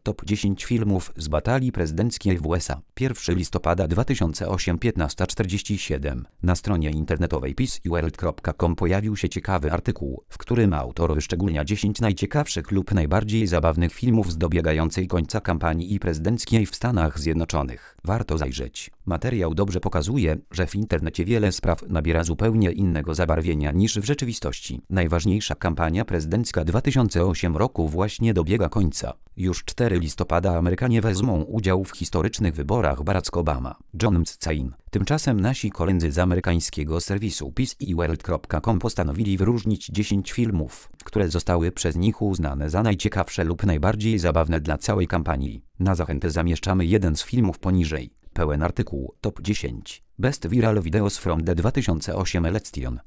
Top 10 filmów z batalii prezydenckiej w USA. 1 listopada 2008, 15:47. Na stronie internetowej peaceworld.com pojawił się ciekawy artykuł, w którym autor wyszczególnia 10 najciekawszych lub najbardziej zabawnych filmów z dobiegającej końca kampanii prezydenckiej w Stanach Zjednoczonych. Warto zajrzeć. Materiał dobrze pokazuje, że w internecie wiele spraw nabiera zupełnie innego zabarwienia niż w rzeczywistości. Najważniejsza kampania prezydencka 2008 roku właśnie dobiega końca. Już 4 listopada Amerykanie wezmą udział w historycznych wyborach Barack Obama, John McCain. Tymczasem nasi koledzy z amerykańskiego serwisu peaceworld.com postanowili wyróżnić 10 filmów, które zostały przez nich uznane za najciekawsze lub najbardziej zabawne dla całej kampanii. Na zachętę zamieszczamy jeden z filmów poniżej. Pełen artykuł Top 10 Best Viral Videos from the 2008 Election.